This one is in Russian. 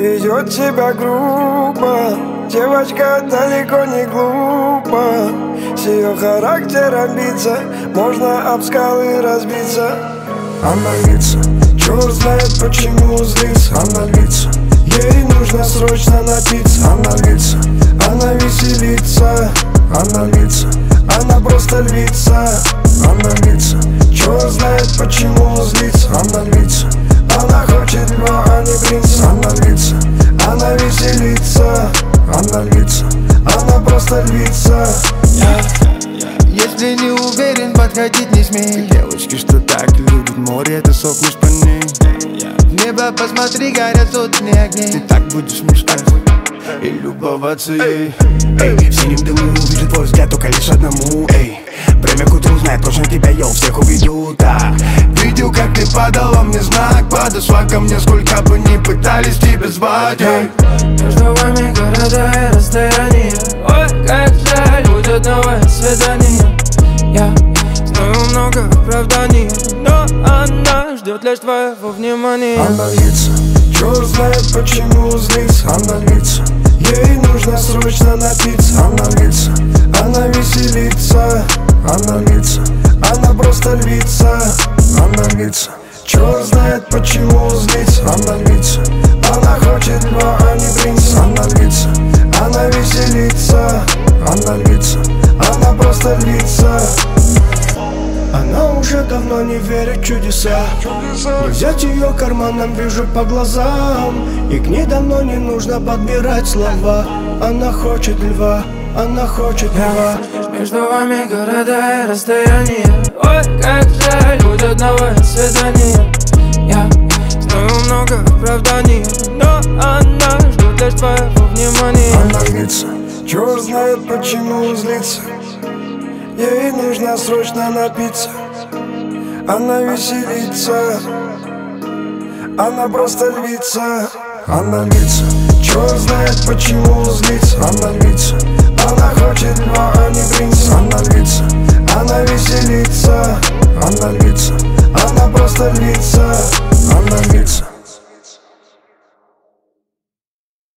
ведет себя грубо. Девочка далеко не глупа. С ее характером биться можно об скалы разбиться. Она льется, черт знает почему злится. Она льется, ей нужно срочно напиться. Она льется, она веселится. Она льется, она просто львица. Она льется, черт знает почему злится. Она льется, она хочет льва, а не принца. Она льется, она веселится. Она льется, она просто львица. Если не уверен, подходить не смей. Девочки, что так любят море, ты сохнешь по ней. В небо посмотри, горят сотни огней. Ты так будешь мечтать и любоваться ей. Эй, в синем дыму вижу твой взгляд только лишь одному. Эй, время к утру знает, точно тебя я у всех уведу. Так, видел, как ты подала мне знак. Подошла ко мне, сколько бы ни пытались тебя звать. Эй. Между вами города и расстояние. Ой, как жаль, будет новое свидание. Я знаю много оправданий, но она ждет лишь твоего внимания. Она льется, черт знает почему злится. Она льется, ей нужно срочно напиться. Она льется, она веселится. Она льется, она просто львица. Она льется, черт знает почему злится. Она льется, она хочет льва, а не принца. Она льется, она веселится. Она льется, она просто львица. Она уже давно не верит в чудеса. Не взять ее карманом, вижу по глазам. И к ней давно не нужно подбирать слова. Она хочет льва, она хочет льва. Между вами города и расстояние. Ой, как жаль, будет новое свидание. Я знаю много оправданий, но она ждет лишь твоего внимания. Она льется, черт знает почему злится. Ей нужно срочно напиться. Она веселится. Она просто львица. Она льется, черт знает почему злится. Она льется, она хочет льва, а не принца. Она